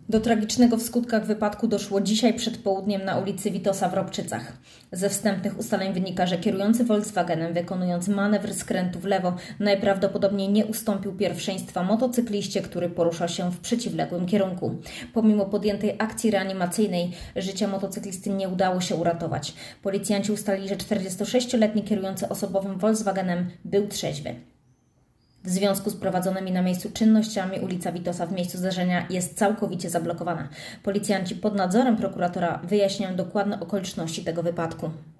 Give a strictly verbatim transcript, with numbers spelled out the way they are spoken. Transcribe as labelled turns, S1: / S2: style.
S1: Do tragicznego w skutkach wypadku doszło dzisiaj przed południem na ulicy Witosa w Ropczycach. Ze wstępnych ustaleń wynika, że kierujący Volkswagenem, wykonując manewr skrętu w lewo, najprawdopodobniej nie ustąpił pierwszeństwa motocykliście, który poruszał się w przeciwległym kierunku. Pomimo podjętej akcji reanimacyjnej życia motocyklisty nie udało się uratować. Policjanci ustalili, że czterdziestosześcioletni kierujący osobowym Volkswagenem był trzeźwy. W związku z prowadzonymi na miejscu czynnościami ulica Witosa w miejscu zdarzenia jest całkowicie zablokowana. Policjanci pod nadzorem prokuratora wyjaśniają dokładne okoliczności tego wypadku.